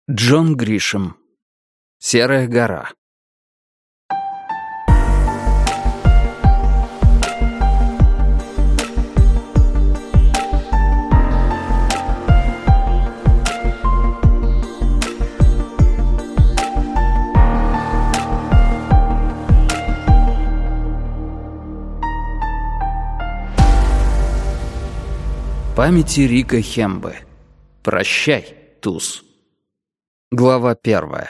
Джон Гришэм. «Серая гора». Памяти Рика Хембы. Прощай, туз. Глава 1.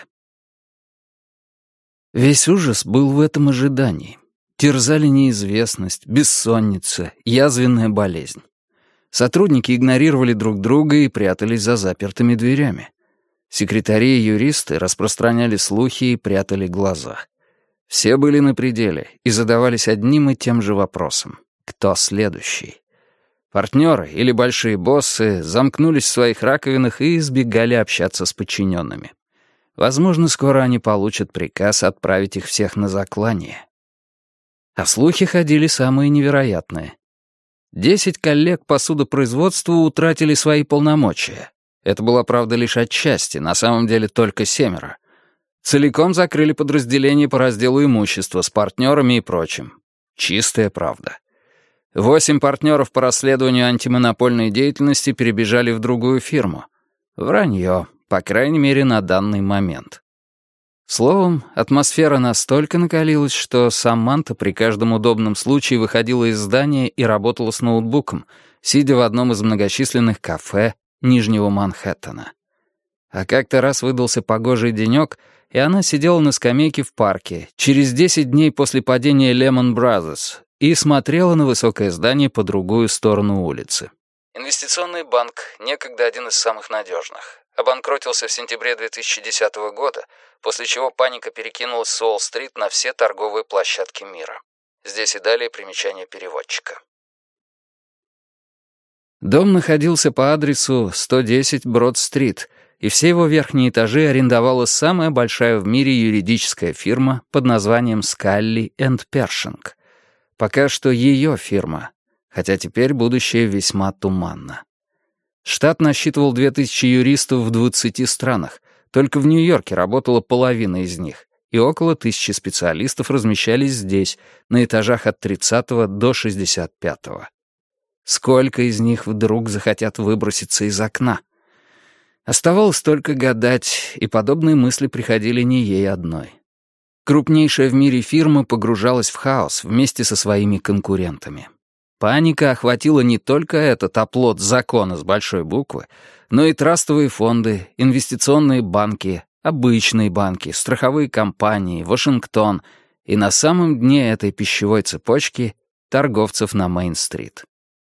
Весь ужас был в этом ожидании. Терзали неизвестность, бессонница, язвенная болезнь. Сотрудники игнорировали друг друга и прятались за запертыми дверями. Секретари и юристы распространяли слухи и прятали глаза. Все были на пределе и задавались одним и тем же вопросом: кто следующий? Партнеры или большие боссы замкнулись в своих раковинах и избегали общаться с подчиненными. Возможно, скоро они получат приказ отправить их всех на заклание. А слухи ходили самые невероятные. 10 коллег по судопроизводству утратили свои полномочия. Это была правда лишь отчасти, на самом деле только 7. Целиком закрыли подразделение по разделу имущества с партнерами и прочим. Чистая правда. 8 партнеров по расследованию антимонопольной деятельности перебежали в другую фирму. Вранье, по крайней мере, на данный момент. Словом, атмосфера настолько накалилась, что Саманта при каждом удобном случае выходила из здания и работала с ноутбуком, сидя в одном из многочисленных кафе Нижнего Манхэттена. А как-то раз выдался погожий денек, и она сидела на скамейке в парке через 10 дней после падения Lehman Brothers и смотрела на высокое здание по другую сторону улицы. Инвестиционный банк, некогда один из самых надежных, обанкротился в сентябре 2010 года, после чего паника перекинулась с Уолл-стрит на все торговые площадки мира. Здесь и далее примечание переводчика. Дом находился по адресу 110 Брод-стрит, и все его верхние этажи арендовала самая большая в мире юридическая фирма под названием Scully & Pershing. Пока что ее фирма, хотя теперь будущее весьма туманно. Штат насчитывал 2000 юристов в 20 странах, только в Нью-Йорке работала половина из них, и около 1000 специалистов размещались здесь, на этажах от 30 до 65. Сколько из них вдруг захотят выброситься из окна? Оставалось только гадать, и подобные мысли приходили не ей одной. Крупнейшая в мире фирма погружалась в хаос вместе со своими конкурентами. Паника охватила не только этот оплот закона с большой буквы, но и трастовые фонды, инвестиционные банки, обычные банки, страховые компании, Вашингтон и на самом дне этой пищевой цепочки торговцев на Мейн-стрит.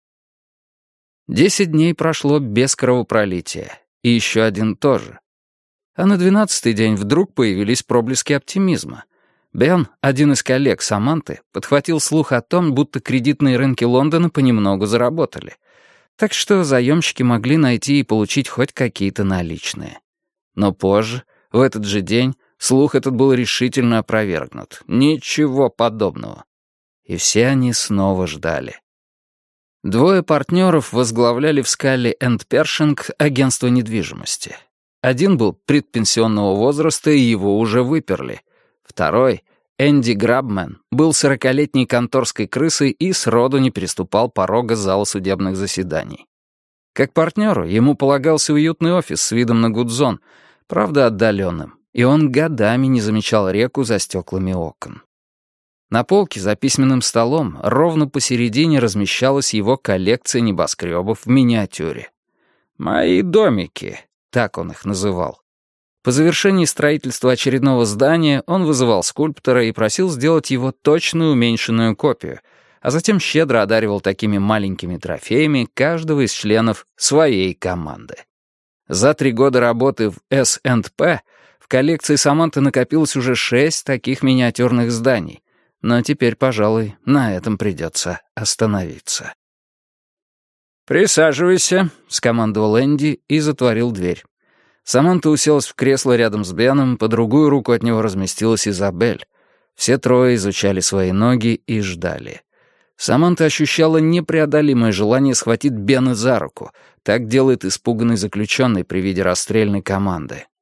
10 дней прошло без кровопролития, и еще один тоже. А на 12-й день вдруг появились проблески оптимизма. Бен, один из коллег Саманты, подхватил слух о том, будто кредитные рынки Лондона понемногу заработали. Так что заемщики могли найти и получить хоть какие-то наличные. Но позже, в этот же день, слух этот был решительно опровергнут. Ничего подобного. И все они снова ждали. 2 партнеров возглавляли в Scully & Pershing агентство недвижимости. Один был предпенсионного возраста, и его уже выперли. Второй, Энди Грабмен, был 40-летней конторской крысой и сроду не переступал порога зала судебных заседаний. Как партнеру ему полагался уютный офис с видом на Гудзон, правда отдаленным, и он годами не замечал реку за стеклами окон. На полке за письменным столом ровно посередине размещалась его коллекция небоскребов в миниатюре. «Мои домики», так он их называл. По завершении строительства очередного здания он вызывал скульптора и просил сделать его точную уменьшенную копию, а затем щедро одаривал такими маленькими трофеями каждого из членов своей команды. За 3 года работы в S&P в коллекции Саманты накопилось уже 6 таких миниатюрных зданий, но теперь, пожалуй, на этом придется остановиться. «Присаживайся», — скомандовал Энди и затворил дверь. Саманта уселась в кресло рядом с Беном, по другую руку от него разместилась Изабель. Все трое изучали свои ноги и ждали. Саманта ощущала непреодолимое желание схватить Бена за руку. Так делает испуганный заключенный при виде расстрельной команды.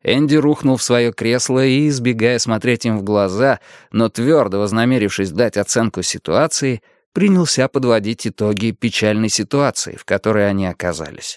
Энди рухнул в свое кресло и, избегая смотреть им в глаза, но твердо вознамерившись дать оценку ситуации, принялся подводить итоги печальной ситуации, в которой они оказались.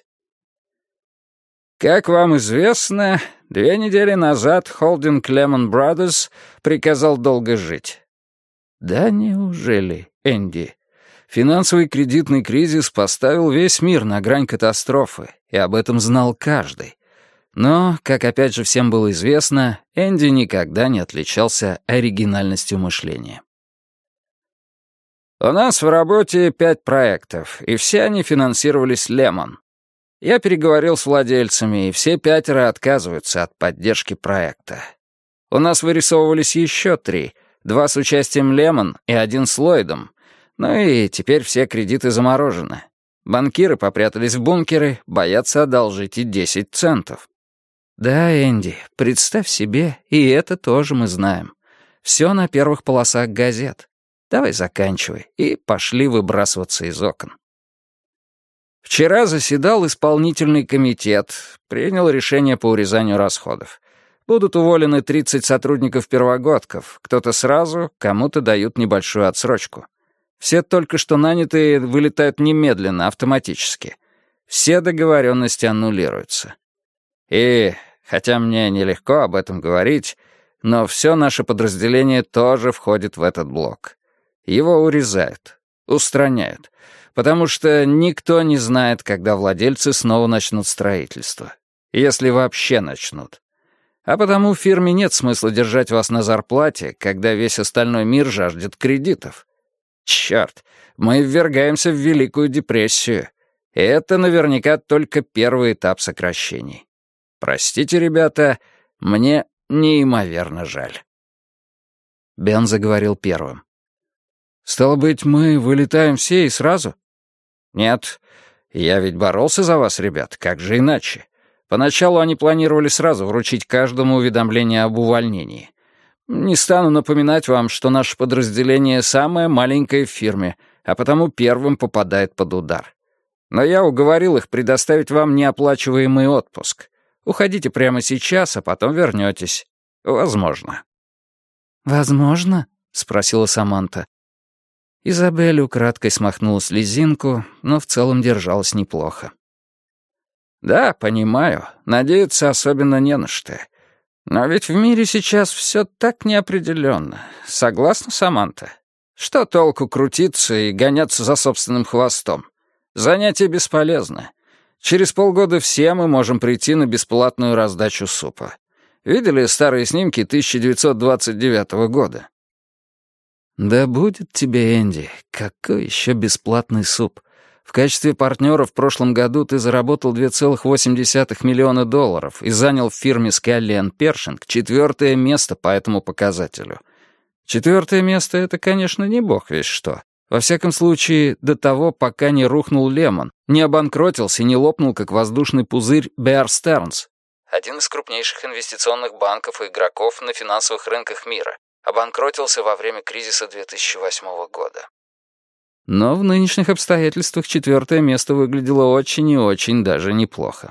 Как вам известно, 2 недели назад холдинг Lehman Brothers приказал долго жить. Да неужели, Энди? Финансовый кредитный кризис поставил весь мир на грань катастрофы, и об этом знал каждый. Но, как опять же всем было известно, Энди никогда не отличался оригинальностью мышления. У нас в работе 5 проектов, и все они финансировались Lehman. Я переговорил с владельцами, и все 5 отказываются от поддержки проекта. У нас вырисовывались еще 3, 2 с участием Lehman и 1 с Ллойдом. Ну и теперь все кредиты заморожены. Банкиры попрятались в бункеры, боятся одолжить и 10 центов. Да, Энди, представь себе, и это тоже мы знаем. Все на первых полосах газет. Давай заканчивай и пошли выбрасываться из окон. Вчера заседал исполнительный комитет, принял решение по урезанию расходов. Будут уволены 30 сотрудников-первогодков, кто-то сразу, кому-то дают небольшую отсрочку. Все только что нанятые вылетают немедленно, автоматически. Все договоренности аннулируются. И, хотя мне нелегко об этом говорить, но все наше подразделение тоже входит в этот блок. Его урезают, устраняют, потому что никто не знает, когда владельцы снова начнут строительство. Если вообще начнут. А потому в фирме нет смысла держать вас на зарплате, когда весь остальной мир жаждет кредитов. Черт, мы ввергаемся в Великую депрессию. И это наверняка только первый этап сокращений. Простите, ребята, мне неимоверно жаль. Бен заговорил первым. «Стало быть, мы вылетаем все и сразу?» «Нет, я ведь боролся за вас, ребят, как же иначе? Поначалу они планировали сразу вручить каждому уведомление об увольнении. Не стану напоминать вам, что наше подразделение самое маленькое в фирме, а потому первым попадает под удар. Но я уговорил их предоставить вам неоплачиваемый отпуск. Уходите прямо сейчас, а потом вернетесь. Возможно». «Возможно?» — спросила Саманта. Изабель украдкой смахнула слезинку, но в целом держалась неплохо. «Да, понимаю. Надеяться особенно не на что. Но ведь в мире сейчас все так неопределенно. Согласна, Саманта? Что толку крутиться и гоняться за собственным хвостом? Занятие бесполезно. Через полгода все мы можем прийти на бесплатную раздачу супа. Видели старые снимки 1929 года? «Да будет тебе, Энди, какой еще бесплатный суп? В качестве партнера в прошлом году ты заработал $2,8 миллиона и занял в фирме Скалли & Першинг 4-е место по этому показателю. 4-е место — это, конечно, не бог весть что. Во всяком случае, до того, пока не рухнул Лемон, не обанкротился и не лопнул, как воздушный пузырь, Bear Stearns, один из крупнейших инвестиционных банков и игроков на финансовых рынках мира. Обанкротился во время кризиса 2008 года. Но в нынешних обстоятельствах 4-е место выглядело очень и очень даже неплохо.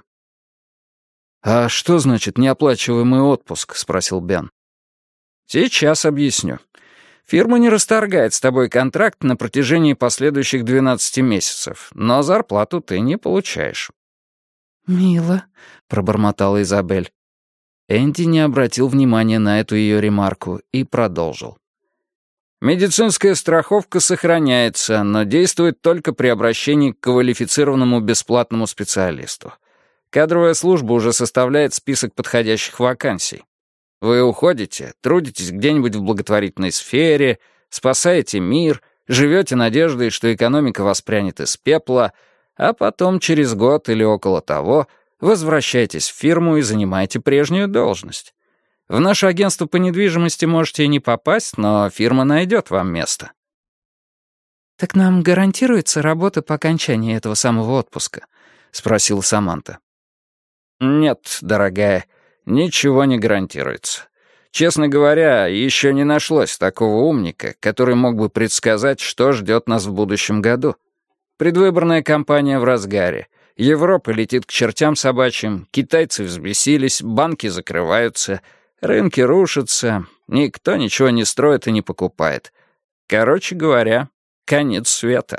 «А что значит неоплачиваемый отпуск?» — спросил Бен. «Сейчас объясню. Фирма не расторгает с тобой контракт на протяжении последующих 12 месяцев, но зарплату ты не получаешь». «Мило», — пробормотала Изабель. Энди не обратил внимания на эту ее ремарку и продолжил. «Медицинская страховка сохраняется, но действует только при обращении к квалифицированному бесплатному специалисту. Кадровая служба уже составляет список подходящих вакансий. Вы уходите, трудитесь где-нибудь в благотворительной сфере, спасаете мир, живете надеждой, что экономика воспрянет из пепла, а потом через год или около того возвращайтесь в фирму и занимаете прежнюю должность. В наше агентство по недвижимости можете и не попасть, но фирма найдет вам место». «Так нам гарантируется работа по окончании этого самого отпуска?» — спросила Саманта. «Нет, дорогая, ничего не гарантируется. Честно говоря, еще не нашлось такого умника, который мог бы предсказать, что ждет нас в будущем году. Предвыборная кампания в разгаре, Европа летит к чертям собачьим, китайцы взбесились, банки закрываются, рынки рушатся, никто ничего не строит и не покупает. Короче говоря, конец света».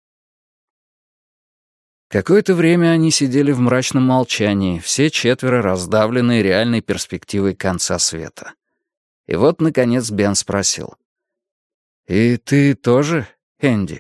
Какое-то время они сидели в мрачном молчании, все четверо раздавленные реальной перспективой конца света. И вот, наконец, Бен спросил. «И ты тоже, Энди?»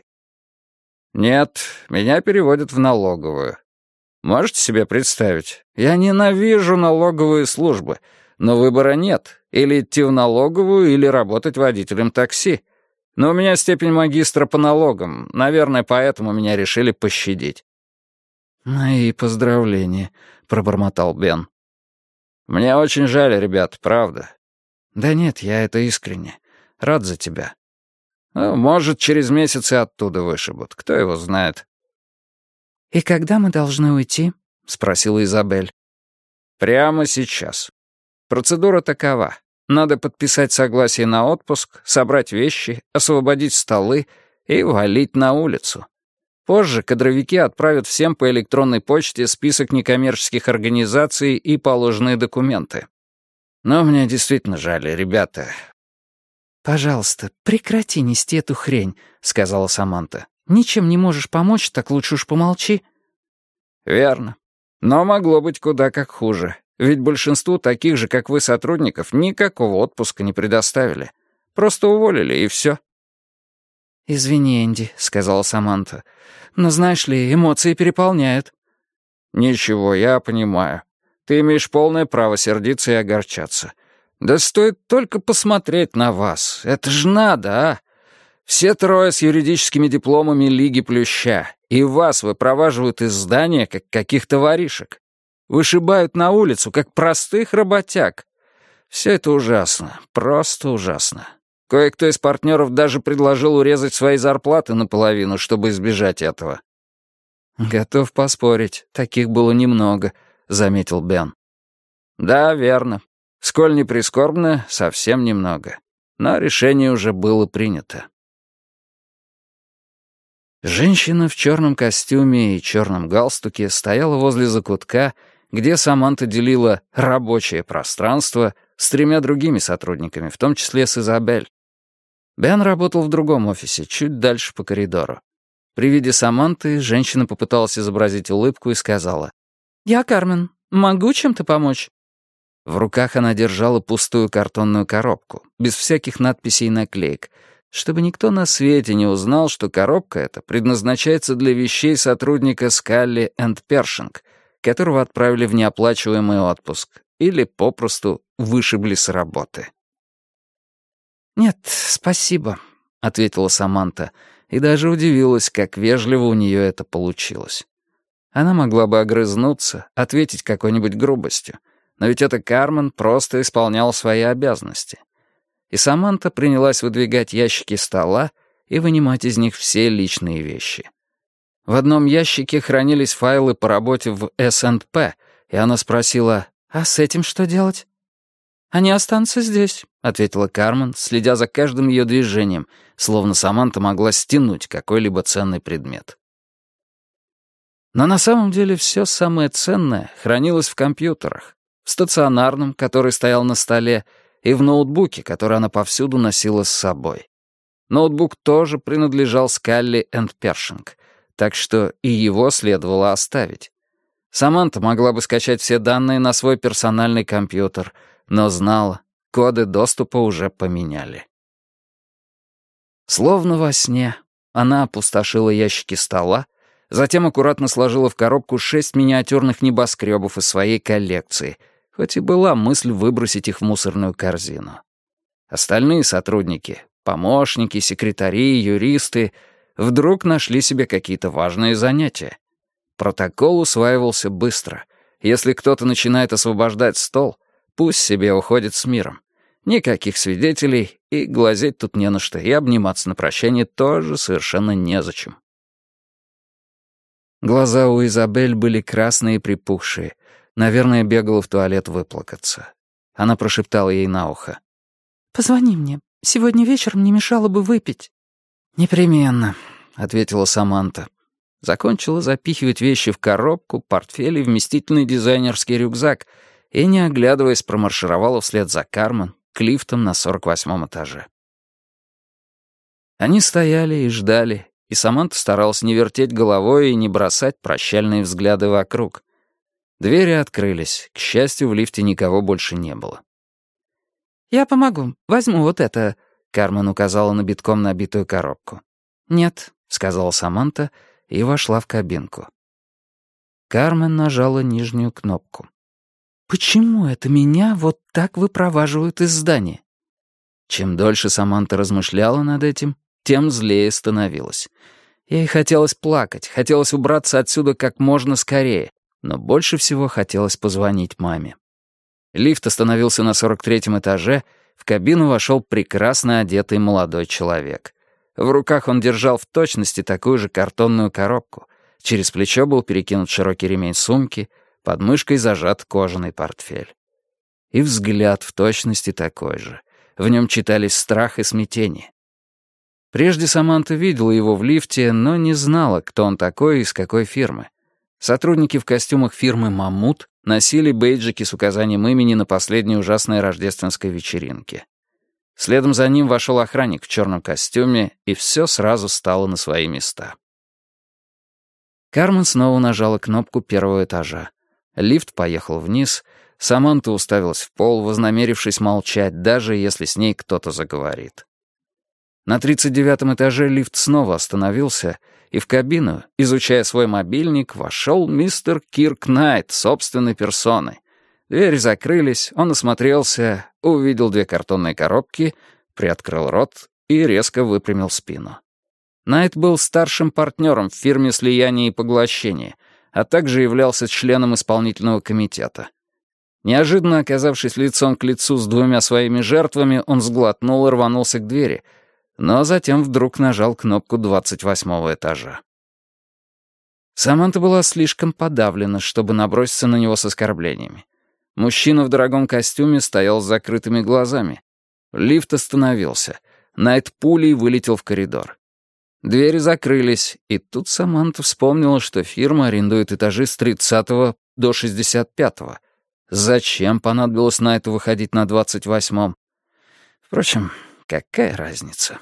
«Нет, меня переводят в налоговую. Можете себе представить? Я ненавижу налоговые службы, но выбора нет. Или идти в налоговую, или работать водителем такси. Но у меня степень магистра по налогам, наверное, поэтому меня решили пощадить». «Мои поздравления», — пробормотал Бен. «Мне очень жаль, ребят, правда». «Да нет, я это искренне. Рад за тебя». Ну, может, через месяц и оттуда вышибут, кто его знает. «И когда мы должны уйти?» — спросила Изабель. «Прямо сейчас. Процедура такова. Надо подписать согласие на отпуск, собрать вещи, освободить столы и валить на улицу. Позже кадровики отправят всем по электронной почте список некоммерческих организаций и положенные документы. Но мне действительно жаль, ребята». «Пожалуйста, прекрати нести эту хрень», — сказала Саманта. «Ничем не можешь помочь, так лучше уж помолчи». «Верно. Но могло быть куда как хуже. Ведь большинству таких же, как вы, сотрудников, никакого отпуска не предоставили. Просто уволили, и все». «Извини, Энди», — сказала Саманта. «Но знаешь ли, эмоции переполняют». «Ничего, я понимаю. Ты имеешь полное право сердиться и огорчаться. Да стоит только посмотреть на вас. Это ж надо, а? Все трое с юридическими дипломами Лиги Плюща. И вас выпроваживают из здания, как каких-то воришек. Вышибают на улицу, как простых работяг. Все это ужасно, просто ужасно. Кое-кто из партнеров даже предложил урезать свои зарплаты наполовину, чтобы избежать этого». «Готов поспорить, таких было немного», — заметил Бен. «Да, верно. Сколь не прискорбно, совсем немного. Но решение уже было принято». Женщина в черном костюме и черном галстуке стояла возле закутка, где Саманта делила рабочее пространство с 3 другими сотрудниками, в том числе с Изабель. Бен работал в другом офисе, чуть дальше по коридору. При виде Саманты женщина попыталась изобразить улыбку и сказала: «Я Кармен. Могу чем-то помочь?» В руках она держала пустую картонную коробку, без всяких надписей и наклеек, чтобы никто на свете не узнал, что коробка эта предназначается для вещей сотрудника Скалли энд Першинг, которого отправили в неоплачиваемый отпуск или попросту вышибли с работы. «Нет, спасибо», — ответила Саманта, и даже удивилась, как вежливо у нее это получилось. Она могла бы огрызнуться, ответить какой-нибудь грубостью, но ведь это Кармен просто исполнял свои обязанности. И Саманта принялась выдвигать ящики стола и вынимать из них все личные вещи. В одном ящике хранились файлы по работе в S&P, и она спросила: «А с этим что делать?» «Они останутся здесь», — ответила Кармен, следя за каждым ее движением, словно Саманта могла стянуть какой-либо ценный предмет. Но на самом деле все самое ценное хранилось в компьютерах, в стационарном, который стоял на столе, и в ноутбуке, который она повсюду носила с собой. Ноутбук тоже принадлежал Скалли энд Першинг, так что и его следовало оставить. Саманта могла бы скачать все данные на свой персональный компьютер, но знала, коды доступа уже поменяли. Словно во сне, она опустошила ящики стола, затем аккуратно сложила в коробку 6 миниатюрных небоскребов из своей коллекции, хоть и была мысль выбросить их в мусорную корзину. Остальные сотрудники, помощники, секретари, юристы, вдруг нашли себе какие-то важные занятия. Протокол усваивался быстро. Если кто-то начинает освобождать стол, пусть себе уходит с миром. Никаких свидетелей, и глазеть тут не на что, и обниматься на прощание тоже совершенно незачем. Глаза у Изабель были красные и припухшие. Наверное, бегала в туалет выплакаться. Она прошептала ей на ухо: «Позвони мне. Сегодня вечером не мешало бы выпить». «Непременно», — ответила Саманта. Закончила запихивать вещи в коробку, портфель и вместительный дизайнерский рюкзак и, не оглядываясь, промаршировала вслед за Кармен к лифтам на 48-м этаже. Они стояли и ждали, и Саманта старалась не вертеть головой и не бросать прощальные взгляды вокруг. Двери открылись. К счастью, в лифте никого больше не было. «Я помогу. Возьму вот это», — Кармен указала на битком набитую коробку. «Нет», — сказала Саманта и вошла в кабинку. Кармен нажала нижнюю кнопку. «Почему это меня вот так выпроваживают из здания?» Чем дольше Саманта размышляла над этим, тем злее становилась. Ей хотелось плакать, хотелось убраться отсюда как можно скорее, но больше всего хотелось позвонить маме. Лифт остановился на 43-м этаже, в кабину вошел прекрасно одетый молодой человек. В руках он держал в точности такую же картонную коробку. Через плечо был перекинут широкий ремень сумки, под мышкой зажат кожаный портфель. И взгляд в точности такой же. В нем читались страх и смятение. Прежде Саманта видела его в лифте, но не знала, кто он такой и из какой фирмы. Сотрудники в костюмах фирмы «Мамут» носили бейджики с указанием имени на последней ужасной рождественской вечеринке. Следом за ним вошел охранник в черном костюме, и все сразу стало на свои места. Кармен снова нажала кнопку первого этажа. Лифт поехал вниз. Саманта уставилась в пол, вознамерившись молчать, даже если с ней кто-то заговорит. На 39-м этаже лифт снова остановился, и в кабину, изучая свой мобильник, вошел мистер Кирк Найт собственной персоной. Двери закрылись, он осмотрелся, увидел 2 картонные коробки, приоткрыл рот и резко выпрямил спину. Найт был старшим партнером в фирме слияния и поглощения, а также являлся членом исполнительного комитета. Неожиданно оказавшись лицом к лицу с 2 своими жертвами, он сглотнул и рванулся к двери, но затем вдруг нажал кнопку 28-го этажа. Саманта была слишком подавлена, чтобы наброситься на него с оскорблениями. Мужчина в дорогом костюме стоял с закрытыми глазами. Лифт остановился. Найт пулей вылетел в коридор. Двери закрылись, и тут Саманта вспомнила, что фирма арендует этажи с 30 до 65. Зачем понадобилось Найту выходить на 28-м? Впрочем, какая разница?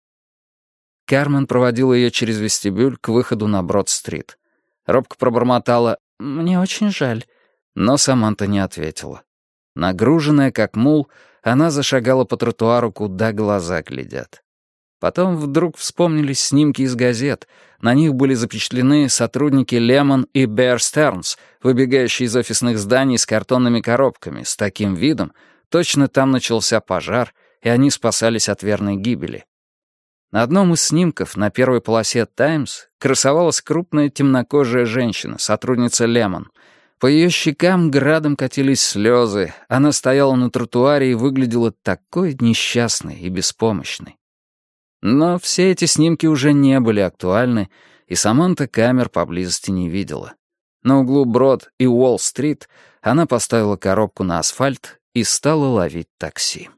Кармен проводила ее через вестибюль к выходу на Брод-стрит. Робко пробормотала «Мне очень жаль», но Саманта не ответила. Нагруженная, как мул, она зашагала по тротуару, куда глаза глядят. Потом вдруг вспомнились снимки из газет. На них были запечатлены сотрудники Лемон и Bear Stearns, выбегающие из офисных зданий с картонными коробками, с таким видом, точно там начался пожар, и они спасались от верной гибели. На одном из снимков на первой полосе «Таймс» красовалась крупная темнокожая женщина, сотрудница Лемон. По ее щекам градом катились слезы, она стояла на тротуаре и выглядела такой несчастной и беспомощной. Но все эти снимки уже не были актуальны, и Саманта камер поблизости не видела. На углу Брод и Уолл-стрит она поставила коробку на асфальт и стала ловить такси.